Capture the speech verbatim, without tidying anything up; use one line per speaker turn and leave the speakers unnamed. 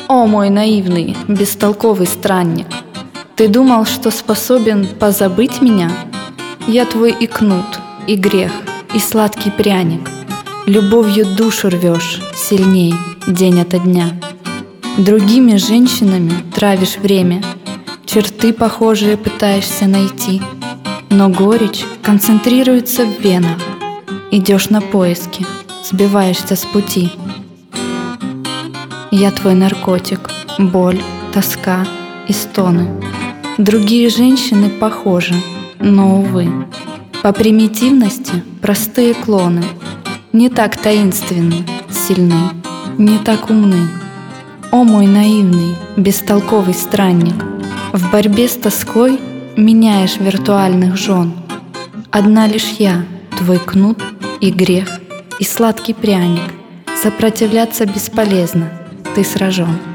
О, мой наивный, бестолковый странник! Ты думал, что способен позабыть меня? Я твой и кнут, и грех, и сладкий пряник. Любовью душу рвешь сильней день ото дня. Другими женщинами травишь время, черты похожие пытаешься найти, но горечь концентрируется в венах. Идешь на поиски, сбиваешься с пути. Я твой наркотик, боль, тоска и стоны. Другие женщины похожи, но, увы, по примитивности простые клоны. Не так таинственны, сильны, не так умны. О, мой наивный, бестолковый странник! В борьбе с тоской меняешь виртуальных жен. Одна лишь я, твой кнут и грех, и сладкий пряник. Сопротивляться бесполезно, ты сражен.